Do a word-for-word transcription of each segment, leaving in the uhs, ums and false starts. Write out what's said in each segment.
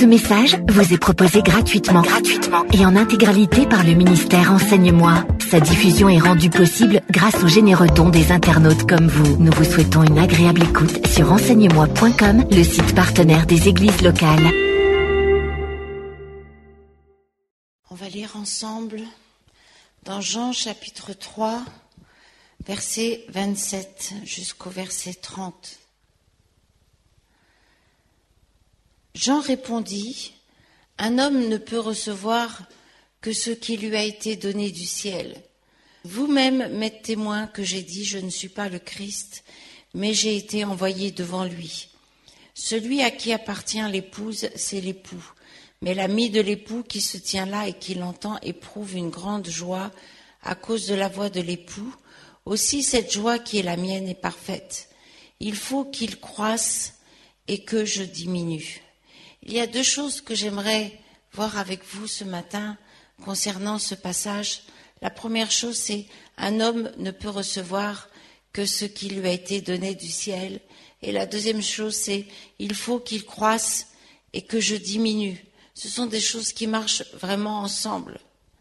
Ce message vous est proposé gratuitement, gratuitement et en intégralité par le ministère Enseigne-moi. Sa diffusion est rendue possible grâce aux généreux dons des internautes comme vous. Nous vous souhaitons une agréable écoute sur enseigne moi point com, le site partenaire des églises locales. On va lire ensemble dans Jean chapitre trois, verset vingt-sept jusqu'au verset trente. Jean répondit, « Un homme ne peut recevoir que ce qui lui a été donné du ciel. Vous-même m'êtes témoin que j'ai dit, je ne suis pas le Christ, mais j'ai été envoyé devant lui. Celui à qui appartient l'épouse, c'est l'époux. Mais l'ami de l'époux qui se tient là et qui l'entend éprouve une grande joie à cause de la voix de l'époux. Aussi cette joie qui est la mienne est parfaite. Il faut qu'il croisse et que je diminue. » Il y a deux choses que j'aimerais voir avec vous ce matin concernant ce passage. La première chose, c'est un homme ne peut recevoir que ce qui lui a été donné du ciel. Et la deuxième chose, c'est il faut qu'il croisse et que je diminue. Ce sont des choses qui marchent vraiment ensemble.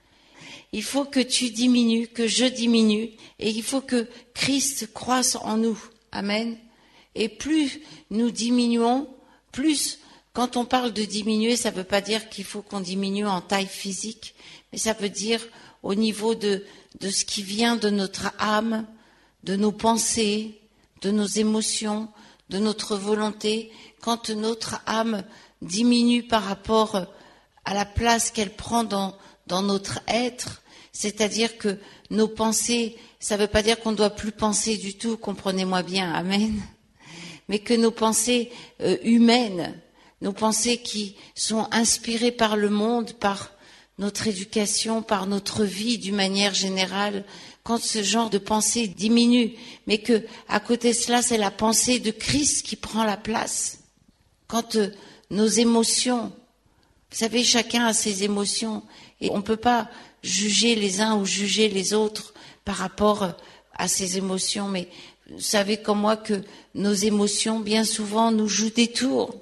Il faut que tu diminues, que je diminue, et il faut que Christ croisse en nous. Amen. Et plus nous diminuons, plus, quand on parle de diminuer, ça ne veut pas dire qu'il faut qu'on diminue en taille physique, mais ça veut dire au niveau de, de ce qui vient de notre âme, de nos pensées, de nos émotions, de notre volonté. Quand notre âme diminue par rapport à la place qu'elle prend dans, dans notre être, c'est-à-dire que nos pensées, ça ne veut pas dire qu'on ne doit plus penser du tout, comprenez-moi bien, amen, mais que nos pensées euh, humaines, nos pensées qui sont inspirées par le monde, par notre éducation, par notre vie d'une manière générale, quand ce genre de pensée diminue, mais que à côté de cela, c'est la pensée de Christ qui prend la place. Quand euh, nos émotions, vous savez, chacun a ses émotions, et on ne peut pas juger les uns ou juger les autres par rapport à ses émotions, mais vous savez comme moi que nos émotions, bien souvent, nous jouent des tours.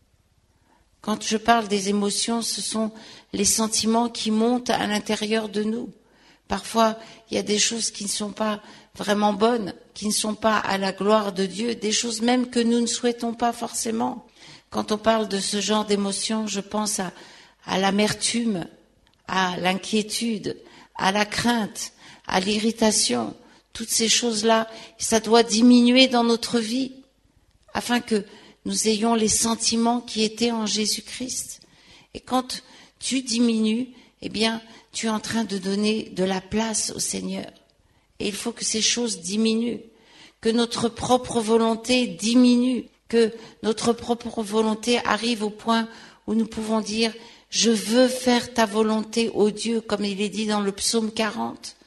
Quand je parle des émotions, ce sont les sentiments qui montent à l'intérieur de nous. Parfois, il y a des choses qui ne sont pas vraiment bonnes, qui ne sont pas à la gloire de Dieu, des choses même que nous ne souhaitons pas forcément. Quand on parle de ce genre d'émotions, je pense à, à l'amertume, à l'inquiétude, à la crainte, à l'irritation. Toutes ces choses-là, ça doit diminuer dans notre vie afin que nous ayons les sentiments qui étaient en Jésus-Christ. Et quand tu diminues, eh bien, tu es en train de donner de la place au Seigneur. Et il faut que ces choses diminuent, que notre propre volonté diminue, que notre propre volonté arrive au point où nous pouvons dire « Je veux faire ta volonté, ô Dieu », comme il est dit dans le psaume quarante.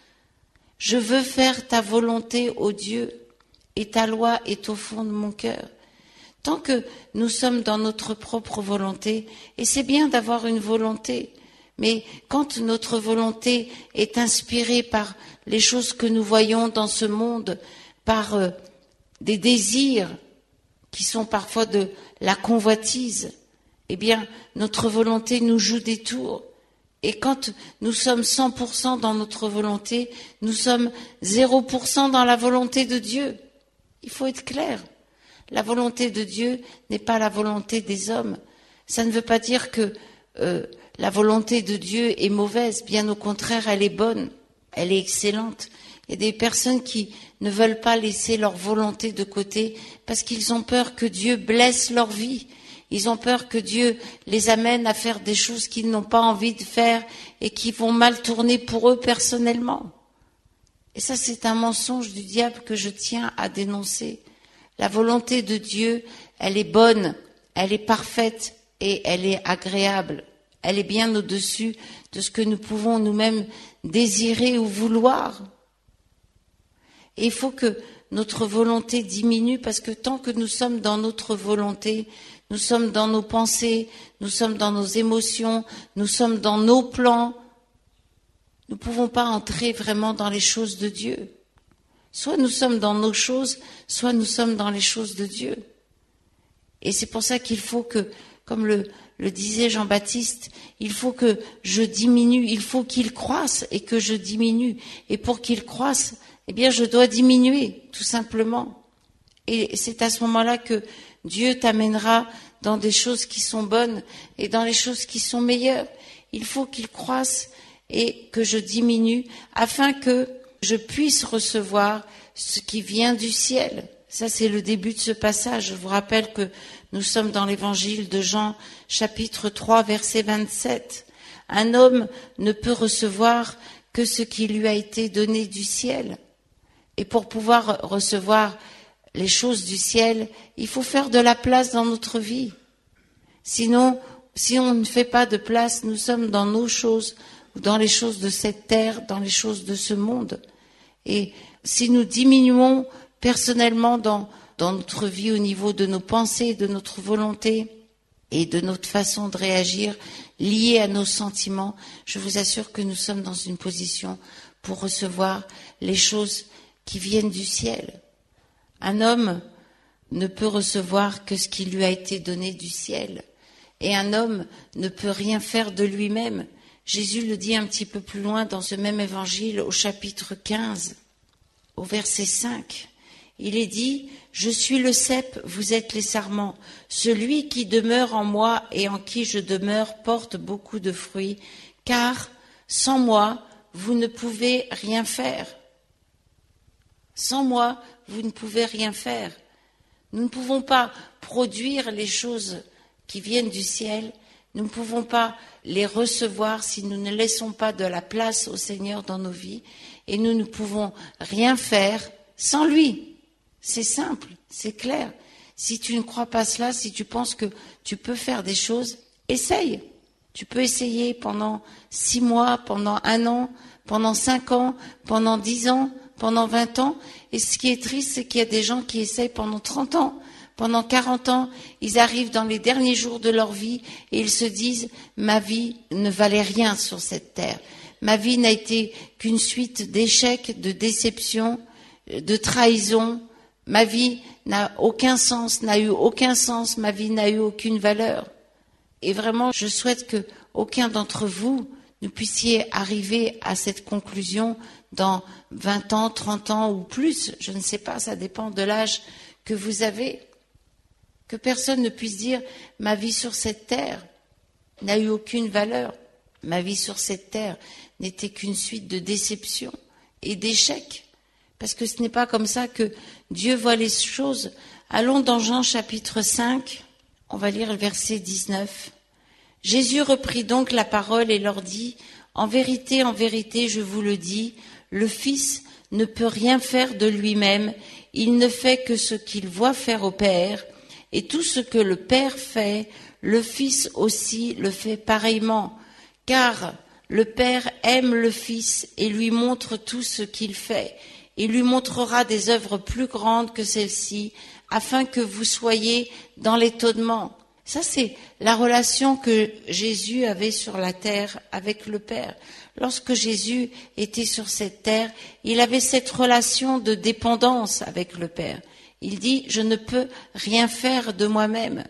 « Je veux faire ta volonté, ô Dieu, et ta loi est au fond de mon cœur. » Tant que nous sommes dans notre propre volonté, et c'est bien d'avoir une volonté, mais quand notre volonté est inspirée par les choses que nous voyons dans ce monde, par euh, des désirs qui sont parfois de la convoitise, eh bien, notre volonté nous joue des tours. Et quand nous sommes cent pour cent dans notre volonté, nous sommes zéro pour cent dans la volonté de Dieu. Il faut être clair. La volonté de Dieu n'est pas la volonté des hommes. Ça ne veut pas dire que euh, la volonté de Dieu est mauvaise. Bien au contraire, elle est bonne, elle est excellente. Il y a des personnes qui ne veulent pas laisser leur volonté de côté parce qu'ils ont peur que Dieu blesse leur vie. Ils ont peur que Dieu les amène à faire des choses qu'ils n'ont pas envie de faire et qui vont mal tourner pour eux personnellement. Et ça, c'est un mensonge du diable que je tiens à dénoncer. La volonté de Dieu, elle est bonne, elle est parfaite et elle est agréable. Elle est bien au-dessus de ce que nous pouvons nous-mêmes désirer ou vouloir. Et il faut que notre volonté diminue parce que tant que nous sommes dans notre volonté, nous sommes dans nos pensées, nous sommes dans nos émotions, nous sommes dans nos plans, nous ne pouvons pas entrer vraiment dans les choses de Dieu. Soit nous sommes dans nos choses, soit nous sommes dans les choses de Dieu. Et c'est pour ça qu'il faut que, comme le, le disait Jean-Baptiste, il faut que je diminue, il faut qu'il croisse et que je diminue. Et pour qu'il croisse, eh bien, je dois diminuer, tout simplement. Et c'est à ce moment-là que Dieu t'amènera dans des choses qui sont bonnes et dans les choses qui sont meilleures. Il faut qu'il croisse et que je diminue afin que je puisse recevoir ce qui vient du ciel. Ça, c'est le début de ce passage. Je vous rappelle que nous sommes dans l'évangile de Jean, chapitre trois, verset vingt-sept. Un homme ne peut recevoir que ce qui lui a été donné du ciel. Et pour pouvoir recevoir les choses du ciel, il faut faire de la place dans notre vie. Sinon, si on ne fait pas de place, nous sommes dans nos choses, dans les choses de cette terre, dans les choses de ce monde. Et si nous diminuons personnellement dans, dans notre vie au niveau de nos pensées, de notre volonté et de notre façon de réagir liée à nos sentiments, je vous assure que nous sommes dans une position pour recevoir les choses qui viennent du ciel. Un homme ne peut recevoir que ce qui lui a été donné du ciel. Et un homme ne peut rien faire de lui-même. Jésus le dit un petit peu plus loin dans ce même évangile au chapitre quinze, au verset cinq. Il est dit, « Je suis le cep, vous êtes les sarments. Celui qui demeure en moi et en qui je demeure porte beaucoup de fruits, car sans moi, vous ne pouvez rien faire. » Sans moi, vous ne pouvez rien faire. Nous ne pouvons pas produire les choses qui viennent du ciel. Nous ne pouvons pas les recevoir si nous ne laissons pas de la place au Seigneur dans nos vies. Et nous ne pouvons rien faire sans lui. C'est simple, c'est clair. Si tu ne crois pas cela, si tu penses que tu peux faire des choses, essaye. Tu peux essayer pendant six mois, pendant un an, pendant cinq ans, pendant dix ans, pendant vingt ans. Et ce qui est triste, c'est qu'il y a des gens qui essayent pendant trente ans, pendant quarante ans. Ils arrivent dans les derniers jours de leur vie et ils se disent « Ma vie ne valait rien sur cette terre. Ma vie n'a été qu'une suite d'échecs, de déceptions, de trahisons. Ma vie n'a aucun sens, n'a eu aucun sens. Ma vie n'a eu aucune valeur. » Et vraiment, je souhaite que aucun d'entre vous ne puissiez arriver à cette conclusion dans vingt ans, trente ans ou plus, je ne sais pas, ça dépend de l'âge que vous avez. Que personne ne puisse dire « ma vie sur cette terre n'a eu aucune valeur, ma vie sur cette terre n'était qu'une suite de déceptions et d'échecs ». Parce que ce n'est pas comme ça que Dieu voit les choses. Allons dans Jean chapitre cinq, on va lire le verset dix-neuf. Jésus reprit donc la parole et leur dit « En vérité, en vérité, je vous le dis, le Fils ne peut rien faire de lui-même, il ne fait que ce qu'il voit faire au Père, et tout ce que le Père fait, le Fils aussi le fait pareillement, car le Père aime le Fils et lui montre tout ce qu'il fait. Il lui montrera des œuvres plus grandes que celles-ci, afin que vous soyez dans l'étonnement. » Ça, c'est la relation que Jésus avait sur la terre avec le Père. Lorsque Jésus était sur cette terre, il avait cette relation de dépendance avec le Père. Il dit, je ne peux rien faire de moi-même.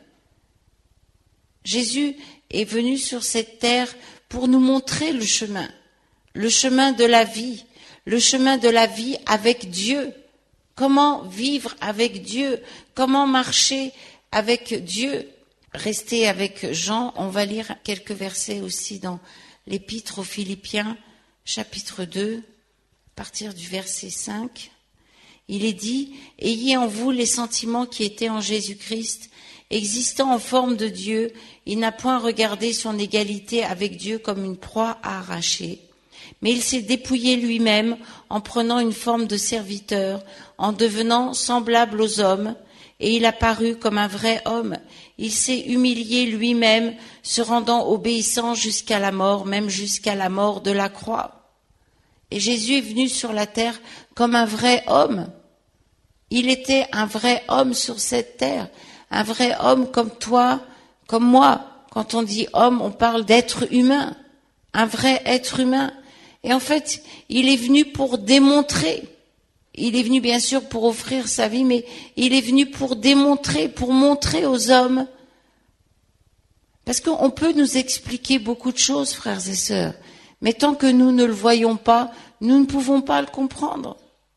Jésus est venu sur cette terre pour nous montrer le chemin, le chemin de la vie, le chemin de la vie avec Dieu. Comment vivre avec Dieu, comment marcher avec Dieu. Restez avec Jean, on va lire quelques versets aussi dans l'Épître aux Philippiens, chapitre deux, à partir du verset cinq. Il est dit, « Ayez en vous les sentiments qui étaient en Jésus-Christ, existant en forme de Dieu, il n'a point regardé son égalité avec Dieu comme une proie à arracher, mais il s'est dépouillé lui-même en prenant une forme de serviteur, en devenant semblable aux hommes, et il a paru comme un vrai homme. Il s'est humilié lui-même, se rendant obéissant jusqu'à la mort, même jusqu'à la mort de la croix. » Et Jésus est venu sur la terre comme un vrai homme. Il était un vrai homme sur cette terre, un vrai homme comme toi, comme moi. Quand on dit homme, on parle d'être humain, un vrai être humain. Et en fait, il est venu pour démontrer. Il est venu bien sûr pour offrir sa vie, mais il est venu pour démontrer, pour montrer aux hommes Parce qu'on peut nous expliquer beaucoup de choses, frères et sœurs, mais tant que nous ne le voyons pas, nous ne pouvons pas le comprendre.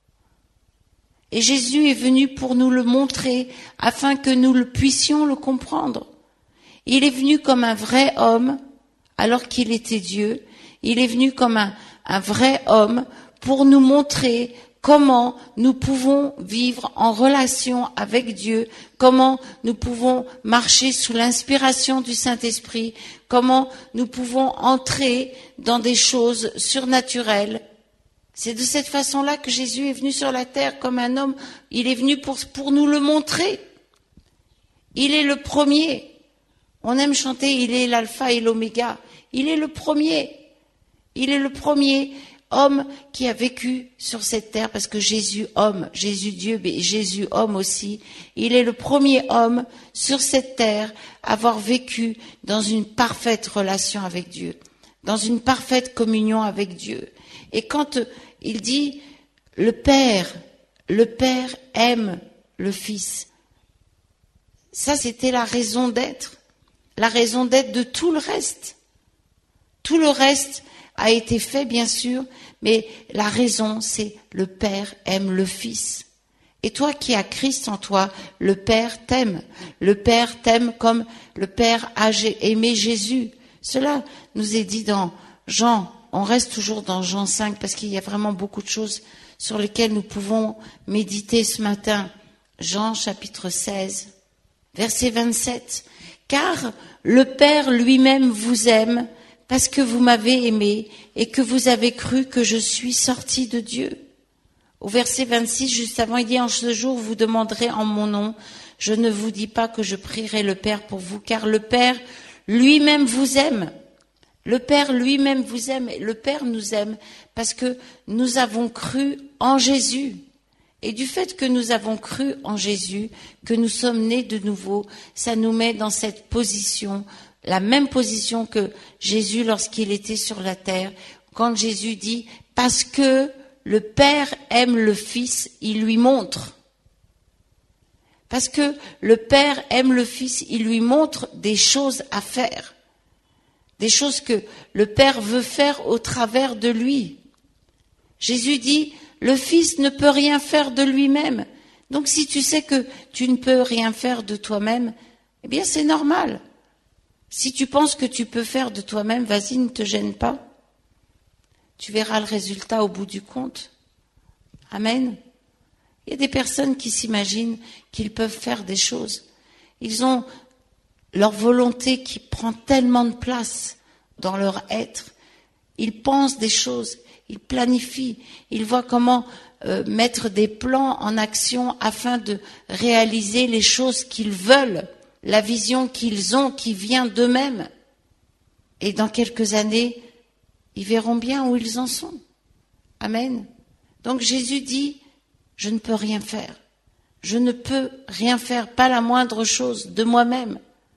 Et Jésus est venu pour nous le montrer, afin que nous le puissions le comprendre. Il est venu comme un vrai homme, alors qu'il était Dieu. Il est venu comme un, un vrai homme pour nous montrer comment nous pouvons vivre en relation avec Dieu, comment nous pouvons marcher sous l'inspiration du Saint-Esprit, comment nous pouvons entrer dans des choses surnaturelles. C'est de cette façon-là que Jésus est venu sur la terre comme un homme. Il est venu pour, pour nous le montrer. Il est le premier. On aime chanter, il est l'alpha et l'oméga. Il est le premier. Il est le premier homme qui a vécu sur cette terre, parce que Jésus homme, Jésus Dieu, mais Jésus homme aussi. Il est le premier homme sur cette terre à avoir vécu dans une parfaite relation avec Dieu, dans une parfaite communion avec Dieu. Et quand il dit le Père, le Père aime le Fils, ça c'était la raison d'être, la raison d'être de tout le reste. Tout le reste a été fait, bien sûr, mais la raison, c'est le Père aime le Fils. Et toi qui as Christ en toi, le Père t'aime. Le Père t'aime comme le Père a aimé Jésus. Cela nous est dit dans Jean. On reste toujours dans Jean cinq parce qu'il y a vraiment beaucoup de choses sur lesquelles nous pouvons méditer ce matin. Jean chapitre seize, verset vingt-sept. Car le Père lui-même vous aime parce que vous m'avez aimé et que vous avez cru que je suis sorti de Dieu. Au verset vingt-six, juste avant, il dit, en ce jour, vous demanderez en mon nom. Je ne vous dis pas que je prierai le Père pour vous, car le Père lui-même vous aime. Le Père lui-même vous aime. Le Père nous aime parce que nous avons cru en Jésus. Et du fait que nous avons cru en Jésus, que nous sommes nés de nouveau, ça nous met dans cette position, la même position que Jésus lorsqu'il était sur la terre. Quand Jésus dit « parce que le Père aime le Fils, il lui montre ». Parce que le Père aime le Fils, il lui montre des choses à faire. Des choses que le Père veut faire au travers de lui. Jésus dit, le Fils ne peut rien faire de lui-même. Donc si tu sais que tu ne peux rien faire de toi-même, eh bien c'est normal. Si tu penses que tu peux faire de toi-même, vas-y, ne te gêne pas. Tu verras le résultat au bout du compte. Amen. Il y a des personnes qui s'imaginent qu'ils peuvent faire des choses. Ils ont leur volonté qui prend tellement de place dans leur être. Ils pensent des choses, ils planifient, ils voient comment euh, mettre des plans en action afin de réaliser les choses qu'ils veulent, la vision qu'ils ont qui vient d'eux-mêmes. Et dans quelques années, ils verront bien où ils en sont. Amen. Donc Jésus dit, je ne peux rien faire. Je ne peux rien faire, pas la moindre chose de moi-même.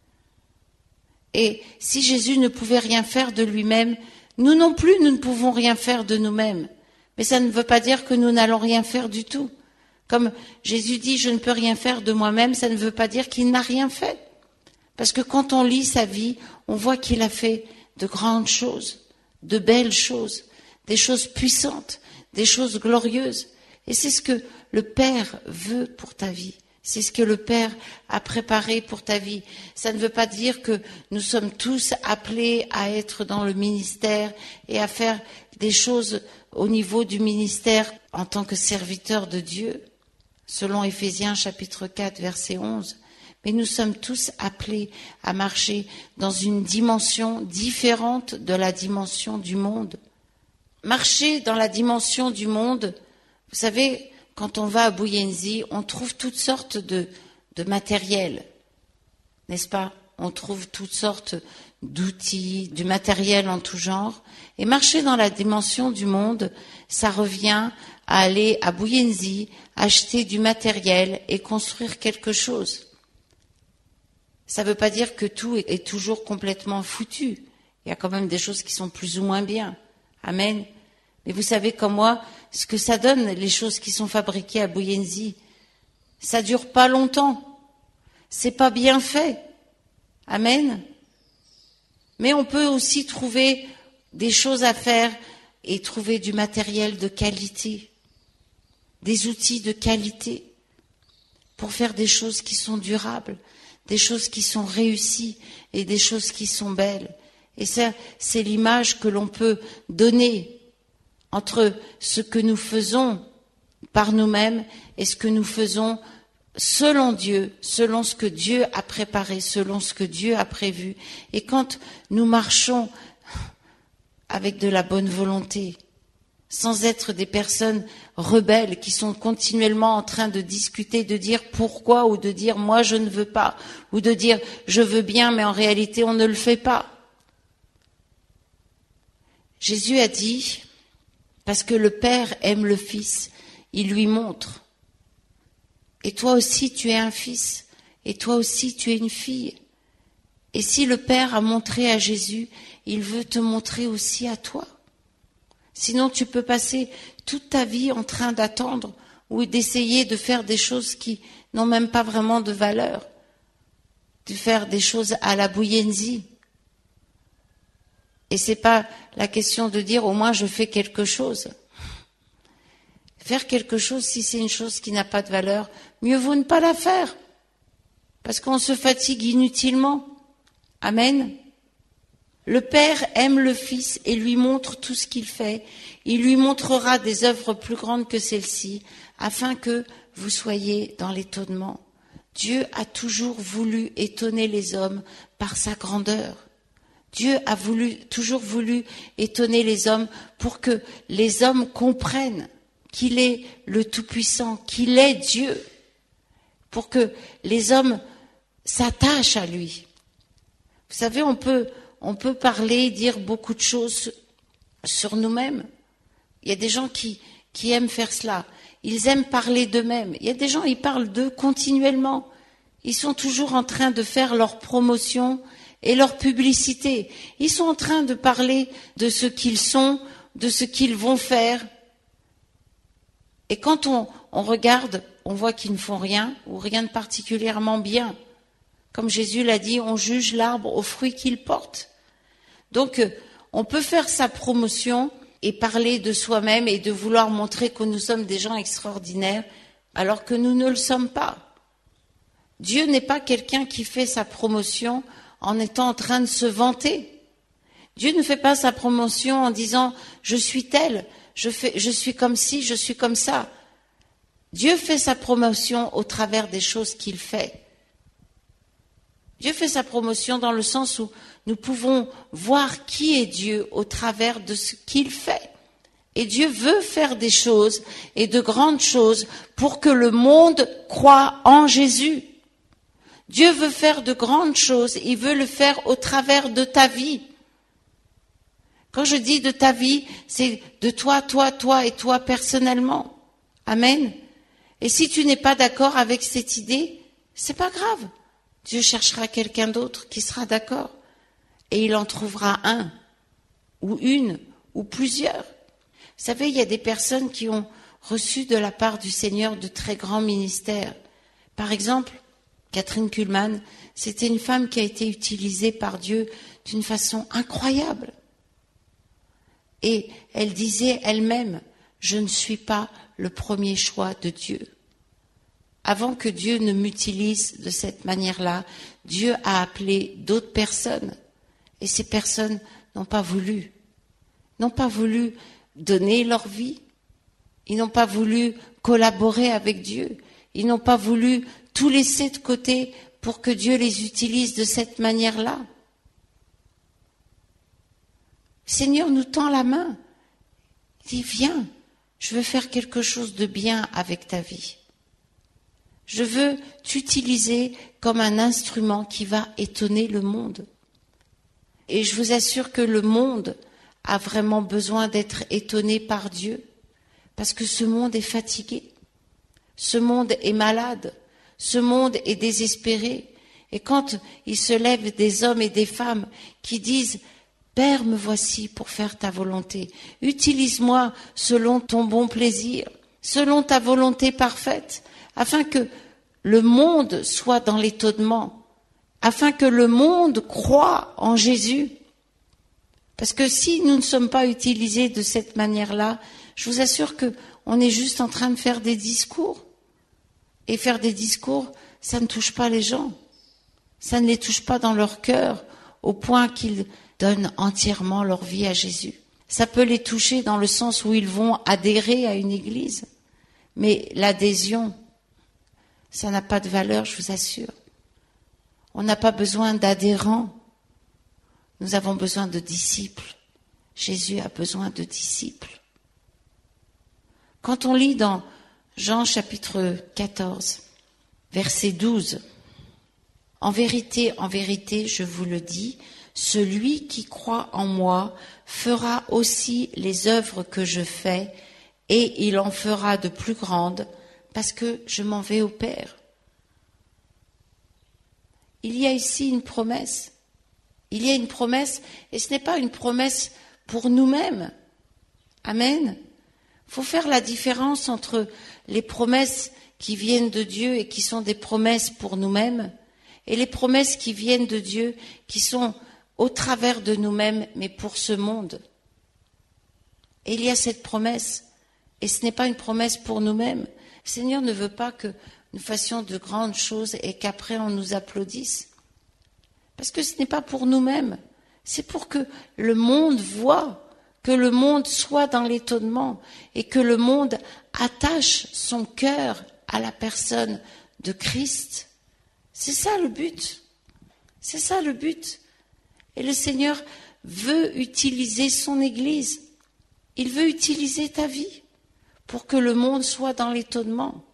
Et si Jésus ne pouvait rien faire de lui-même, nous non plus, nous ne pouvons rien faire de nous-mêmes. Mais ça ne veut pas dire que nous n'allons rien faire du tout. Comme Jésus dit, je ne peux rien faire de moi-même, ça ne veut pas dire qu'il n'a rien fait. Parce que quand on lit sa vie, on voit qu'il a fait de grandes choses, de belles choses, des choses puissantes, des choses glorieuses. Et c'est ce que le Père veut pour ta vie. C'est ce que le Père a préparé pour ta vie. Ça ne veut pas dire que nous sommes tous appelés à être dans le ministère et à faire des choses au niveau du ministère en tant que serviteurs de Dieu, selon Éphésiens chapitre quatre, verset onze. Mais nous sommes tous appelés à marcher dans une dimension différente de la dimension du monde. Marcher dans la dimension du monde, vous savez, quand on va à Buyenzi, on trouve toutes sortes de, de matériel, n'est-ce pas? On trouve toutes sortes d'outils, du matériel en tout genre. Et marcher dans la dimension du monde, ça revient à aller à Buyenzi, acheter du matériel et construire quelque chose. Ça ne veut pas dire que tout est toujours complètement foutu. Il y a quand même des choses qui sont plus ou moins bien. Amen. Mais vous savez comme moi, ce que ça donne, les choses qui sont fabriquées à Buyenzi, ça dure pas longtemps. C'est pas bien fait. Amen. Mais on peut aussi trouver des choses à faire et trouver du matériel de qualité, des outils de qualité pour faire des choses qui sont durables, des choses qui sont réussies et des choses qui sont belles. Et ça, c'est l'image que l'on peut donner entre ce que nous faisons par nous-mêmes et ce que nous faisons selon Dieu, selon ce que Dieu a préparé, selon ce que Dieu a prévu. Et quand nous marchons avec de la bonne volonté, sans être des personnes rebelles qui sont continuellement en train de discuter, de dire pourquoi, ou de dire moi je ne veux pas, ou de dire je veux bien mais en réalité on ne le fait pas. Jésus a dit, parce que le Père aime le Fils, il lui montre. Et toi aussi tu es un fils, et toi aussi tu es une fille. Et si le Père a montré à Jésus, il veut te montrer aussi à toi. Sinon tu peux passer toute ta vie en train d'attendre ou d'essayer de faire des choses qui n'ont même pas vraiment de valeur, de faire des choses à la bouillenzie. Et c'est pas la question de dire au moins je fais quelque chose. Faire quelque chose, si c'est une chose qui n'a pas de valeur, mieux vaut ne pas la faire. Parce qu'on se fatigue inutilement. Amen. Le Père aime le Fils et lui montre tout ce qu'il fait. Il lui montrera des œuvres plus grandes que celles-ci, afin que vous soyez dans l'étonnement. Dieu a toujours voulu étonner les hommes par sa grandeur. Dieu a voulu, toujours voulu étonner les hommes pour que les hommes comprennent qu'il est le Tout-Puissant, qu'il est Dieu, pour que les hommes s'attachent à lui. Vous savez, on peut, on peut parler, dire beaucoup de choses sur nous-mêmes. Il y a des gens qui, qui aiment faire cela. Ils aiment parler d'eux-mêmes. Il y a des gens, ils parlent d'eux continuellement. Ils sont toujours en train de faire leur promotion et leur publicité. Ils sont en train de parler de ce qu'ils sont, de ce qu'ils vont faire. Et quand on, on regarde, on voit qu'ils ne font rien ou rien de particulièrement bien. Comme Jésus l'a dit, on juge l'arbre aux fruits qu'il porte. Donc, on peut faire sa promotion et parler de soi-même et de vouloir montrer que nous sommes des gens extraordinaires, alors que nous ne le sommes pas. Dieu n'est pas quelqu'un qui fait sa promotion en étant en train de se vanter. Dieu ne fait pas sa promotion en disant « je suis tel ». Je, fais, je suis comme ci, je suis comme ça. Dieu fait sa promotion au travers des choses qu'il fait. Dieu fait sa promotion dans le sens où nous pouvons voir qui est Dieu au travers de ce qu'il fait. Et Dieu veut faire des choses et de grandes choses pour que le monde croie en Jésus. Dieu veut faire de grandes choses, il veut le faire au travers de ta vie. Quand je dis de ta vie, c'est de toi, toi, toi et toi personnellement. Amen. Et si tu n'es pas d'accord avec cette idée, c'est pas grave. Dieu cherchera quelqu'un d'autre qui sera d'accord. Et il en trouvera un, ou une, ou plusieurs. Vous savez, il y a des personnes qui ont reçu de la part du Seigneur de très grands ministères. Par exemple, Catherine Kuhlman, c'était une femme qui a été utilisée par Dieu d'une façon incroyable. Et elle disait elle-même, je ne suis pas le premier choix de Dieu. Avant que Dieu ne m'utilise de cette manière-là, Dieu a appelé d'autres personnes. Et ces personnes n'ont pas voulu, n'ont pas voulu donner leur vie. Ils n'ont pas voulu collaborer avec Dieu. Ils n'ont pas voulu tout laisser de côté pour que Dieu les utilise de cette manière-là. Le Seigneur nous tend la main. Il dit, viens, je veux faire quelque chose de bien avec ta vie. Je veux t'utiliser comme un instrument qui va étonner le monde. Et je vous assure que le monde a vraiment besoin d'être étonné par Dieu, parce que ce monde est fatigué, ce monde est malade, ce monde est désespéré. Et quand il se lève des hommes et des femmes qui disent « Père, me voici pour faire ta volonté, utilise-moi selon ton bon plaisir, selon ta volonté parfaite, afin que le monde soit dans l'étonnement, afin que le monde croie en Jésus. Parce que si nous ne sommes pas utilisés de cette manière-là, je vous assure que on est juste en train de faire des discours. Et faire des discours, ça ne touche pas les gens. Ça ne les touche pas dans leur cœur, au point qu'ils donnent entièrement leur vie à Jésus. Ça peut les toucher dans le sens où ils vont adhérer à une église. Mais l'adhésion, ça n'a pas de valeur, je vous assure. On n'a pas besoin d'adhérents. Nous avons besoin de disciples. Jésus a besoin de disciples. Quand on lit dans Jean chapitre quatorze, verset douze, « En vérité, en vérité, je vous le dis, celui qui croit en moi fera aussi les œuvres que je fais, et il en fera de plus grandes, parce que je m'en vais au Père. » Il y a ici une promesse. Il y a une promesse, et ce n'est pas une promesse pour nous-mêmes. Amen. Il faut faire la différence entre les promesses qui viennent de Dieu et qui sont des promesses pour nous-mêmes, et les promesses qui viennent de Dieu qui sont au travers de nous-mêmes, mais pour ce monde. Et il y a cette promesse, et ce n'est pas une promesse pour nous-mêmes. Le Seigneur ne veut pas que nous fassions de grandes choses et qu'après on nous applaudisse. Parce que ce n'est pas pour nous-mêmes, c'est pour que le monde voie, que le monde soit dans l'étonnement et que le monde attache son cœur à la personne de Christ. C'est ça le but. C'est ça le but. Et le Seigneur veut utiliser son Église. Il veut utiliser ta vie pour que le monde soit dans l'étonnement.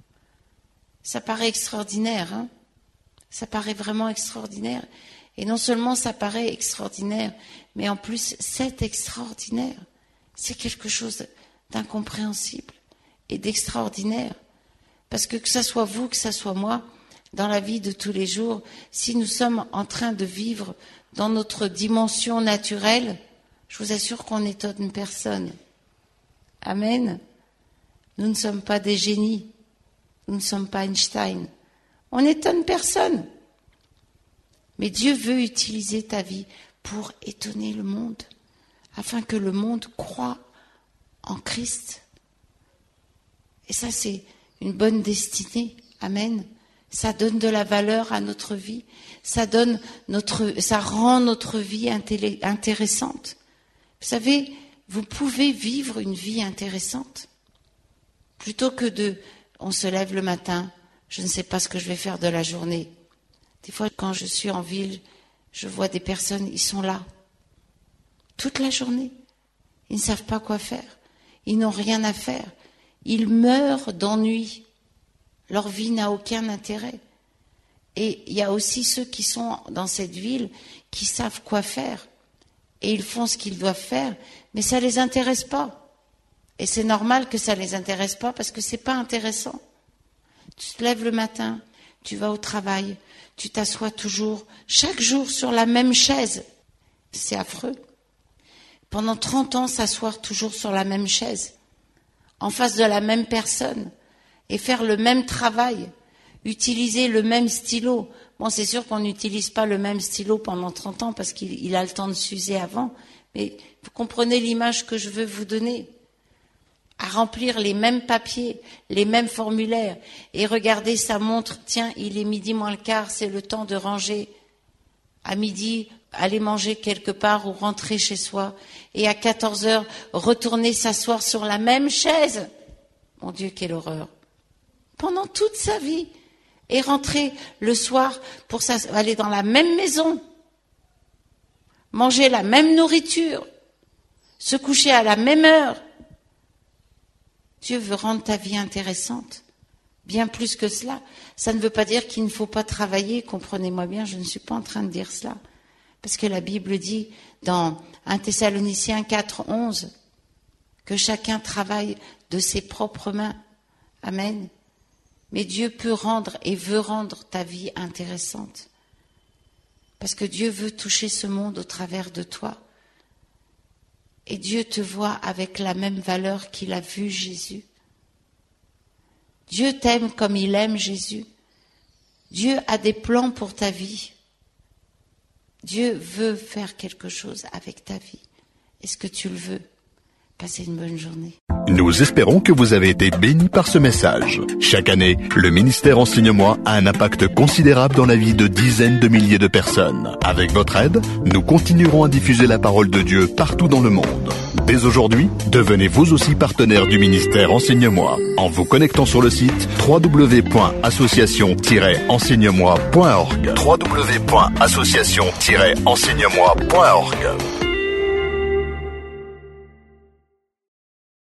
Ça paraît extraordinaire, hein? Ça paraît vraiment extraordinaire. Et non seulement ça paraît extraordinaire, mais en plus c'est extraordinaire. C'est quelque chose d'incompréhensible et d'extraordinaire. Parce que que ça soit vous, que ça soit moi, dans la vie de tous les jours, si nous sommes en train de vivre dans notre dimension naturelle, je vous assure qu'on n'étonne personne. Amen. Nous ne sommes pas des génies. Nous ne sommes pas Einstein. On n'étonne personne. Mais Dieu veut utiliser ta vie pour étonner le monde, afin que le monde croie en Christ. Et ça, c'est une bonne destinée. Amen. Ça donne de la valeur à notre vie. Ça donne notre, ça rend notre vie intéressante. Vous savez, vous pouvez vivre une vie intéressante. Plutôt que de, on se lève le matin, je ne sais pas ce que je vais faire de la journée. Des fois, quand je suis en ville, je vois des personnes, ils sont là, toute la journée. Ils ne savent pas quoi faire. Ils n'ont rien à faire. Ils meurent d'ennui. Leur vie n'a aucun intérêt. Et il y a aussi ceux qui sont dans cette ville, qui savent quoi faire. Et ils font ce qu'ils doivent faire, mais ça ne les intéresse pas. Et c'est normal que ça ne les intéresse pas, parce que ce n'est pas intéressant. Tu te lèves le matin, tu vas au travail, tu t'assois toujours, chaque jour sur la même chaise. C'est affreux. Pendant trente ans, s'asseoir toujours sur la même chaise, en face de la même personne, et faire le même travail, utiliser le même stylo. Bon, c'est sûr qu'on n'utilise pas le même stylo pendant trente ans, parce qu'il il a le temps de s'user avant, mais vous comprenez l'image que je veux vous donner. À remplir les mêmes papiers, les mêmes formulaires, et regarder sa montre, tiens, il est midi moins le quart, c'est le temps de ranger. À midi, aller manger quelque part ou rentrer chez soi, et à quatorze heures, retourner s'asseoir sur la même chaise. Mon Dieu, quelle horreur. Pendant toute sa vie, et rentrer le soir pour aller dans la même maison, manger la même nourriture, se coucher à la même heure. Dieu veut rendre ta vie intéressante, bien plus que cela. Ça ne veut pas dire qu'il ne faut pas travailler, comprenez-moi bien, je ne suis pas en train de dire cela. Parce que la Bible dit dans un Thessaloniciens quatre, onze, que chacun travaille de ses propres mains. Amen. Mais Dieu peut rendre et veut rendre ta vie intéressante. Parce que Dieu veut toucher ce monde au travers de toi. Et Dieu te voit avec la même valeur qu'il a vu Jésus. Dieu t'aime comme il aime Jésus. Dieu a des plans pour ta vie. Dieu veut faire quelque chose avec ta vie. Est-ce que tu le veux? Passez une bonne journée. Nous espérons que vous avez été bénis par ce message. Chaque année, le ministère Enseigne-moi a un impact considérable dans la vie de dizaines de milliers de personnes. Avec votre aide, nous continuerons à diffuser la parole de Dieu partout dans le monde. Dès aujourd'hui, devenez vous aussi partenaire du ministère Enseigne-moi en vous connectant sur le site w w w point association tiret enseigne moi point org. w w w point association tiret enseigne moi point org.